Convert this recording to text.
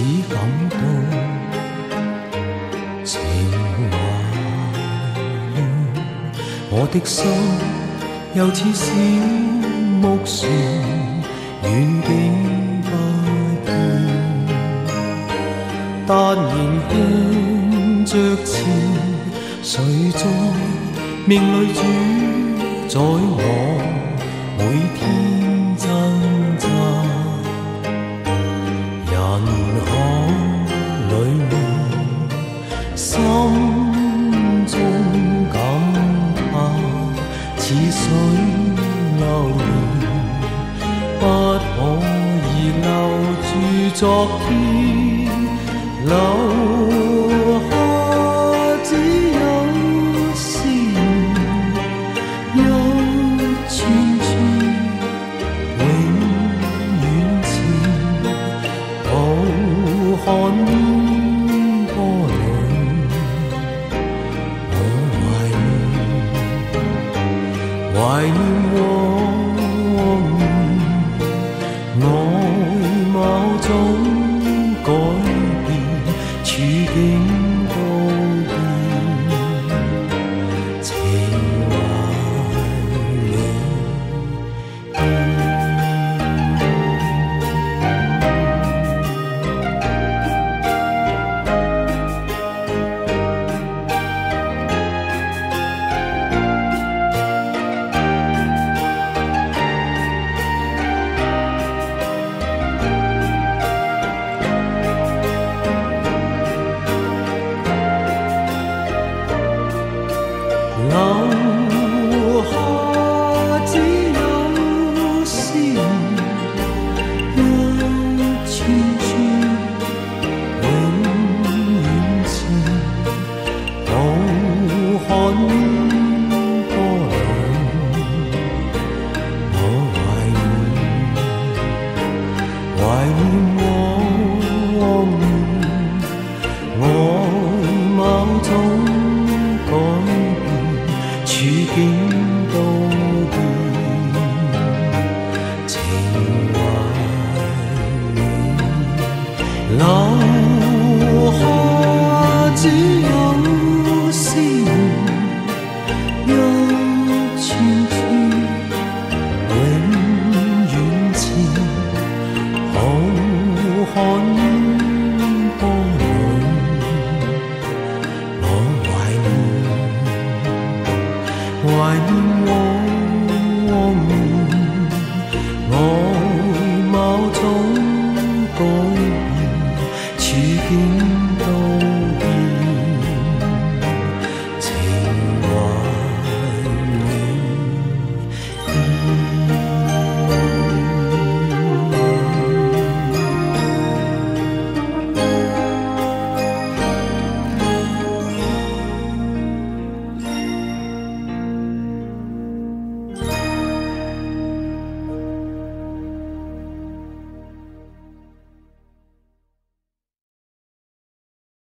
感到情懷了，我的心又似小木船，遠景不見，但仍向着前，誰在命裏主宰我每天掙扎？人海裏心中感嘆，似水流年，不可以留住昨天，留下只有思念，一串串永遠前，浩瀚波裏，我懷念往年，外貌總改變，處境都變，情懷裏留下只有思念，一串串永遠前，浩瀚波浪，我懷念往年，外貌總改變，處境都變，情懷裏留下只有思念，一串串永遠前，浩瀚